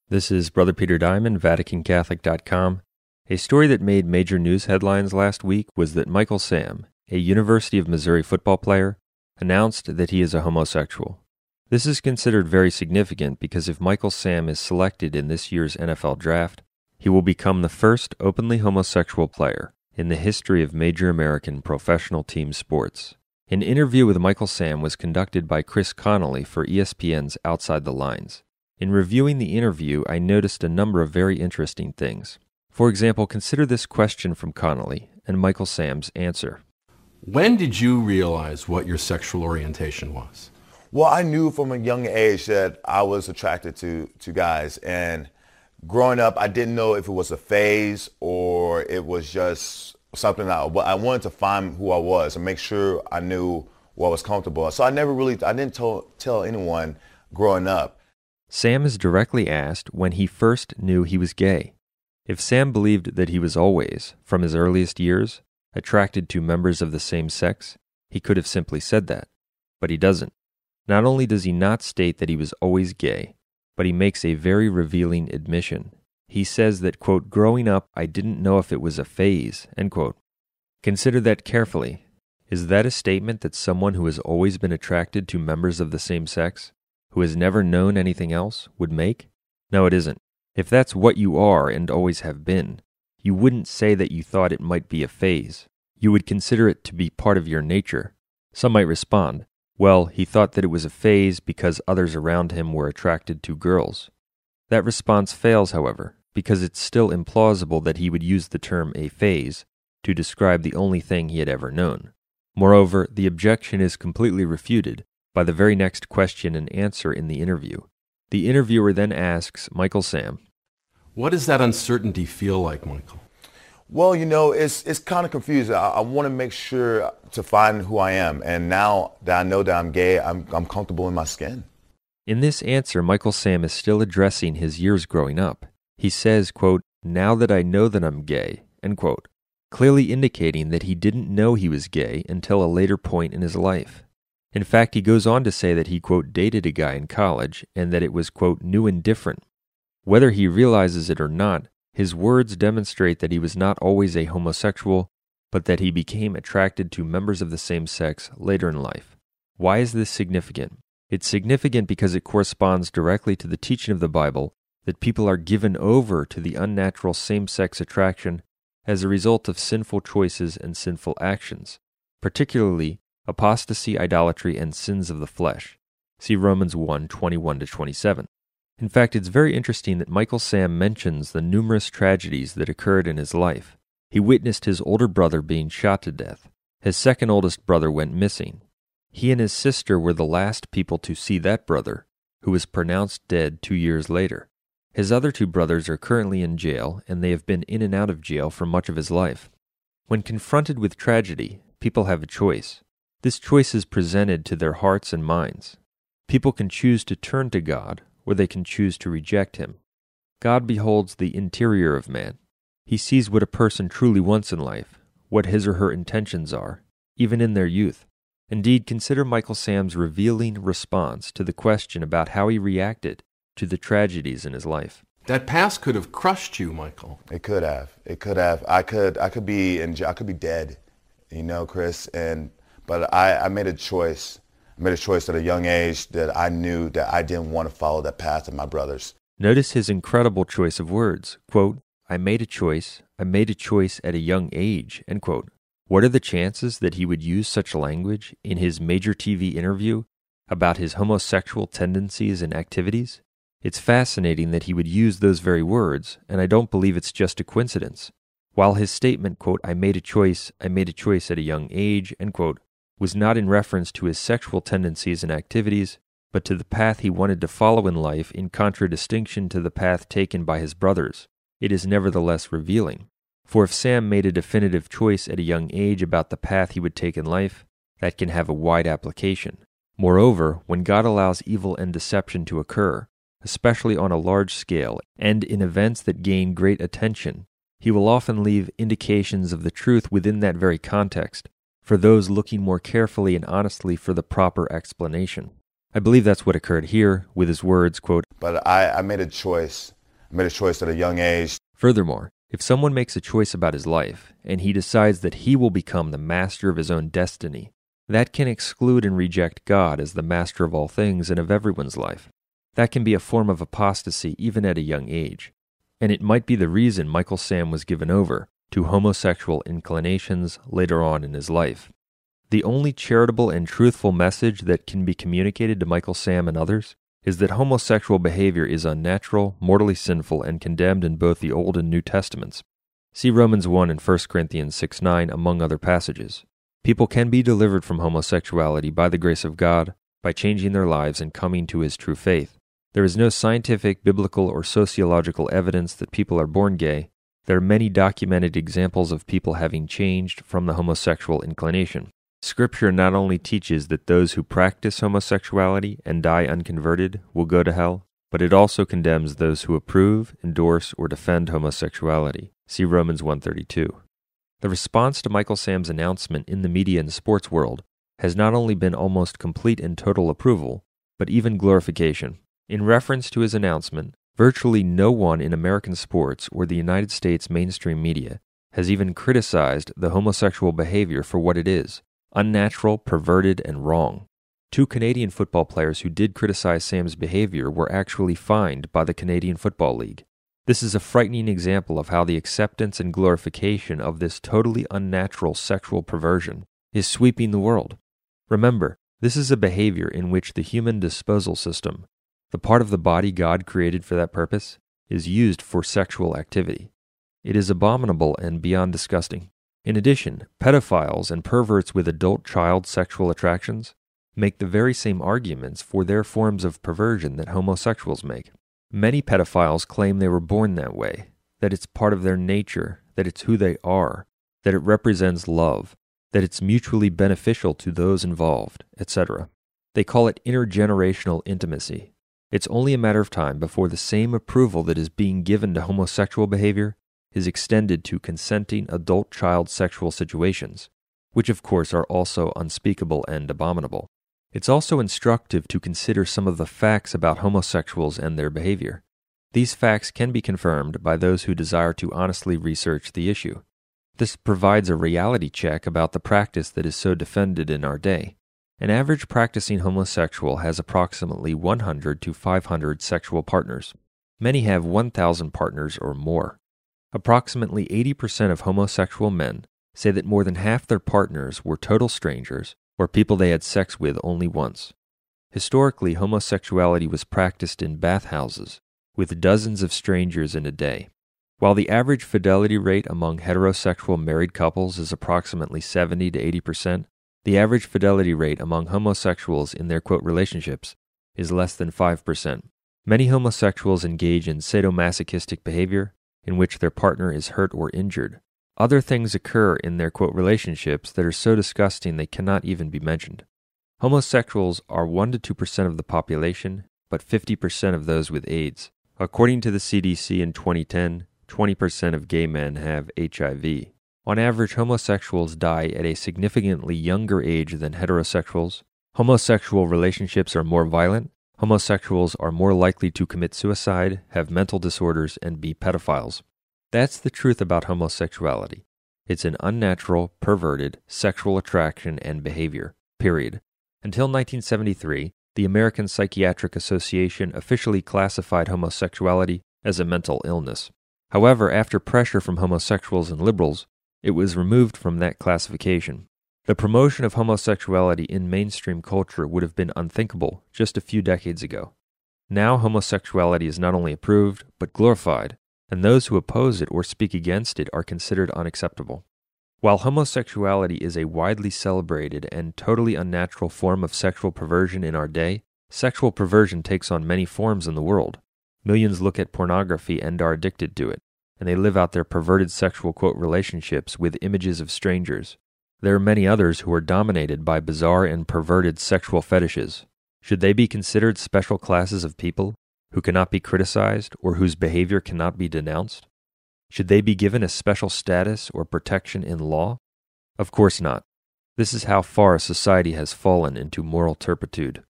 This is Brother Peter Diamond, VaticanCatholic.com. A story that made major news headlines last week was that Michael Sam, a University of Missouri football player, announced that he is a homosexual. This is considered very significant because if Michael Sam is selected in this year's NFL draft, he will become the first openly homosexual player in the history of major American professional team sports. An interview with Michael Sam was conducted by Chris Connolly for ESPN's Outside the Lines. In reviewing the interview, I noticed a number of very interesting things. For example, consider this question from Connolly and Michael Sam's answer. When did you realize what your sexual orientation was? Well, I knew from a young age that I was attracted to guys. And growing up, I didn't know if it was a phase or it was just something that I wanted to find who I was and make sure I knew what was comfortable. So I didn't tell anyone growing up. Sam is directly asked when he first knew he was gay. If Sam believed that he was always, from his earliest years, attracted to members of the same sex, he could have simply said that. But he doesn't. Not only does he not state that he was always gay, but he makes a very revealing admission. He says that, quote, growing up, I didn't know if it was a phase, end quote. Consider that carefully. Is that a statement that someone who has always been attracted to members of the same sex, who has never known anything else, would make? No, it isn't. If that's what you are and always have been, you wouldn't say that you thought it might be a phase. You would consider it to be part of your nature. Some might respond, well, he thought that it was a phase because others around him were attracted to girls. That response fails, however, because it's still implausible that he would use the term a phase to describe the only thing he had ever known. Moreover, the objection is completely refuted by the very next question and answer in the interview. The interviewer then asks Michael Sam, what does that uncertainty feel like, Michael? Well, it's kind of confusing. I want to make sure to find who I am. And now that I know that I'm gay, I'm comfortable in my skin. In this answer, Michael Sam is still addressing his years growing up. He says, quote, now that I know that I'm gay, end quote, clearly indicating that he didn't know he was gay until a later point in his life. In fact, he goes on to say that he, quote, dated a guy in college and that it was, quote, new and different. Whether he realizes it or not, his words demonstrate that he was not always a homosexual, but that he became attracted to members of the same sex later in life. Why is this significant? It's significant because it corresponds directly to the teaching of the Bible that people are given over to the unnatural same-sex attraction as a result of sinful choices and sinful actions, particularly apostasy, idolatry, and sins of the flesh. See Romans 1:21-27. In fact, it's very interesting that Michael Sam mentions the numerous tragedies that occurred in his life. He witnessed his older brother being shot to death. His second oldest brother went missing. He and his sister were the last people to see that brother, who was pronounced dead 2 years later. His other two brothers are currently in jail, and they have been in and out of jail for much of his life. When confronted with tragedy, people have a choice. This choice is presented to their hearts and minds. People can choose to turn to God, or they can choose to reject Him. God beholds the interior of man. He sees what a person truly wants in life, what his or her intentions are, even in their youth. Indeed, consider Michael Sam's revealing response to the question about how he reacted to the tragedies in his life. That past could have crushed you, Michael. It could have. I could be in jail. I could be dead, Chris. But I made a choice. I made a choice at a young age that I knew that I didn't want to follow that path of my brothers. Notice his incredible choice of words. Quote, I made a choice at a young age, end quote. What are the chances that he would use such language in his major TV interview about his homosexual tendencies and activities? It's fascinating that he would use those very words, and I don't believe it's just a coincidence. While his statement, quote, I made a choice at a young age, end quote, was not in reference to his sexual tendencies and activities, but to the path he wanted to follow in life in contradistinction to the path taken by his brothers. It is nevertheless revealing. For if Sam made a definitive choice at a young age about the path he would take in life, that can have a wide application. Moreover, when God allows evil and deception to occur, especially on a large scale and in events that gain great attention, He will often leave indications of the truth within that very context, for those looking more carefully and honestly for the proper explanation. I believe that's what occurred here with his words, quote, But I made a choice I made a choice at a young age. Furthermore, if someone makes a choice about his life, and he decides that he will become the master of his own destiny, that can exclude and reject God as the master of all things and of everyone's life. That can be a form of apostasy even at a young age. And it might be the reason Michael Sam was given over to homosexual inclinations later on in his life. The only charitable and truthful message that can be communicated to Michael Sam and others is that homosexual behavior is unnatural, mortally sinful, and condemned in both the Old and New Testaments. See Romans 1 and 1 Corinthians 6:9, among other passages. People can be delivered from homosexuality by the grace of God, by changing their lives and coming to His true faith. There is no scientific, biblical, or sociological evidence that people are born gay. There are many documented examples of people having changed from the homosexual inclination. Scripture not only teaches that those who practice homosexuality and die unconverted will go to hell, but it also condemns those who approve, endorse, or defend homosexuality. See Romans 1:32. The response to Michael Sam's announcement in the media and sports world has not only been almost complete and total approval, but even glorification. In reference to his announcement, virtually no one in American sports or the United States mainstream media has even criticized the homosexual behavior for what it is: unnatural, perverted, and wrong. 2 Canadian football players who did criticize Sam's behavior were actually fined by the Canadian Football League. This is a frightening example of how the acceptance and glorification of this totally unnatural sexual perversion is sweeping the world. Remember, this is a behavior in which the human disposal system, the part of the body God created for that purpose, is used for sexual activity. It is abominable and beyond disgusting. In addition, pedophiles and perverts with adult-child sexual attractions make the very same arguments for their forms of perversion that homosexuals make. Many pedophiles claim they were born that way, that it's part of their nature, that it's who they are, that it represents love, that it's mutually beneficial to those involved, etc. They call it intergenerational intimacy. It's only a matter of time before the same approval that is being given to homosexual behavior is extended to consenting adult-child sexual situations, which of course are also unspeakable and abominable. It's also instructive to consider some of the facts about homosexuals and their behavior. These facts can be confirmed by those who desire to honestly research the issue. This provides a reality check about the practice that is so defended in our day. An average practicing homosexual has approximately 100 to 500 sexual partners. Many have 1,000 partners or more. Approximately 80% of homosexual men say that more than half their partners were total strangers or people they had sex with only once. Historically, homosexuality was practiced in bathhouses, with dozens of strangers in a day. While the average fidelity rate among heterosexual married couples is approximately 70 to 80%, the average fidelity rate among homosexuals in their quote relationships is less than 5%. Many homosexuals engage in sadomasochistic behavior, in which their partner is hurt or injured. Other things occur in their quote relationships that are so disgusting they cannot even be mentioned. Homosexuals are 1 to 2% of the population, but 50% of those with AIDS. According to the CDC in 2010, 20% of gay men have HIV. On average, homosexuals die at a significantly younger age than heterosexuals. Homosexual relationships are more violent. Homosexuals are more likely to commit suicide, have mental disorders, and be pedophiles. That's the truth about homosexuality. It's an unnatural, perverted, sexual attraction and behavior, period. Until 1973, the American Psychiatric Association officially classified homosexuality as a mental illness. However, after pressure from homosexuals and liberals, it was removed from that classification. The promotion of homosexuality in mainstream culture would have been unthinkable just a few decades ago. Now homosexuality is not only approved, but glorified, and those who oppose it or speak against it are considered unacceptable. While homosexuality is a widely celebrated and totally unnatural form of sexual perversion in our day, sexual perversion takes on many forms in the world. Millions look at pornography and are addicted to it, and they live out their perverted sexual quote relationships with images of strangers. There are many others who are dominated by bizarre and perverted sexual fetishes. Should they be considered special classes of people who cannot be criticized or whose behavior cannot be denounced? Should they be given a special status or protection in law? Of course not. This is how far society has fallen into moral turpitude.